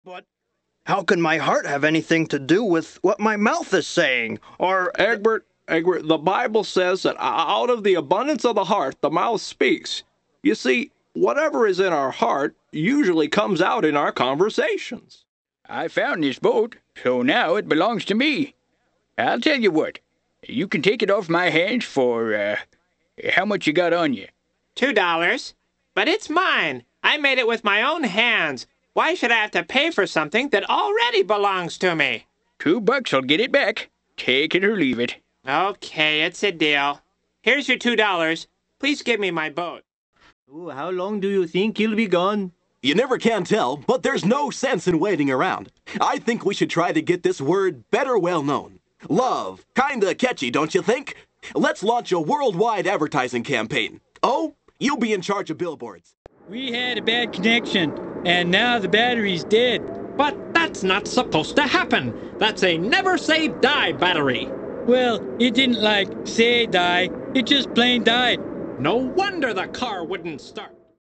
But how can my heart have anything to do with what my mouth is saying? Or, Egbert, the Bible says that out of the abundance of the heart, the mouth speaks. You see, whatever is in our heart usually comes out in our conversations. I found this boat, so now it belongs to me. I'll tell you what, you can take it off my hands for, how much you got on you? $2. But it's mine. I made it with my own hands. Why should I have to pay for something that already belongs to me? $2 will get it back. Take it or leave it. Okay, it's a deal. Here's your $2. Please give me my boat. Ooh, how long do you think he'll be gone? You never can tell, but there's no sense in waiting around. I think we should try to get this word better well known. Love. Kinda catchy, don't you think? Let's launch a worldwide advertising campaign. Oh, you'll be in charge of billboards. We had a bad connection, and now the battery's dead. But that's not supposed to happen. That's a never say die battery. Well, it didn't say die. It just plain died. No wonder the car wouldn't start.